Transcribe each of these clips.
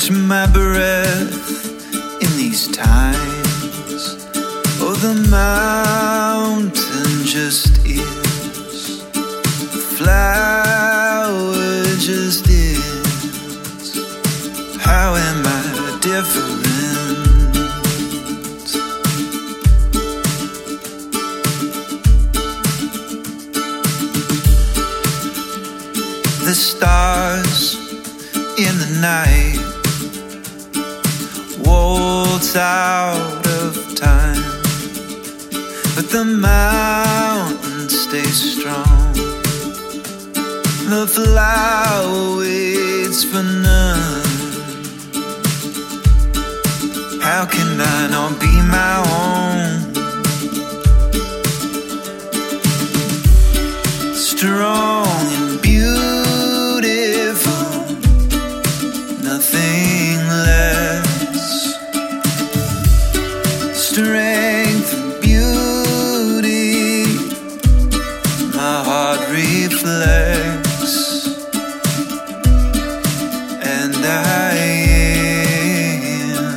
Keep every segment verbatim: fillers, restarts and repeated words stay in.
catch my breath in these times. Oh, the mountain just is, the flower just is. How am I different? The stars in the night waltz out of time, but the mountain stays strong. The flower waits for none. How can I not be my own? Strong and beautiful, nothing less. Strength and beauty, my heart reflects, and I am.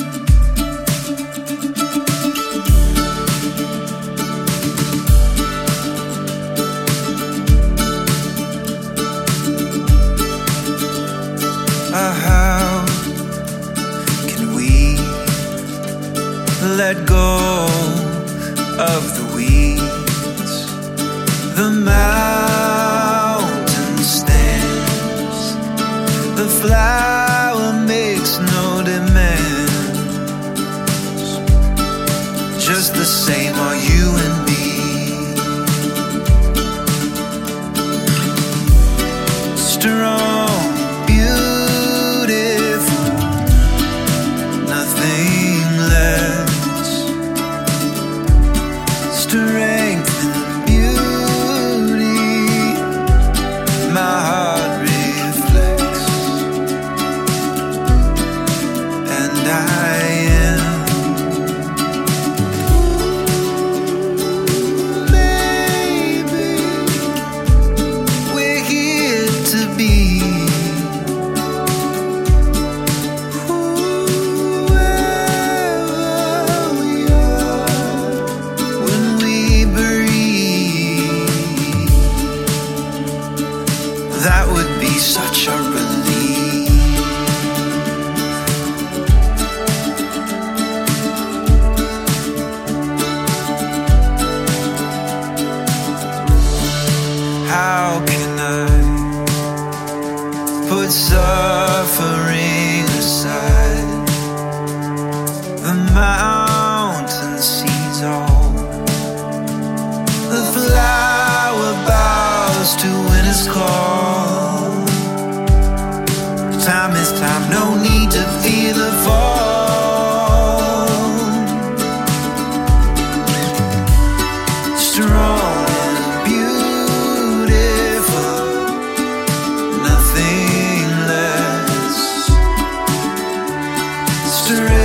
How can we let go of the weeds? The mountain stands, the flower makes no demands. Just the same are you and me. Strong, strength and beauty, my heart reflects, and I am. Maybe we're here to be. That would be such a relief. How can I put suffering aside? The mountain sees all. The flower bows to winter's call. Time is time, no need to fear the fall. Strong and beautiful, nothing less. Strength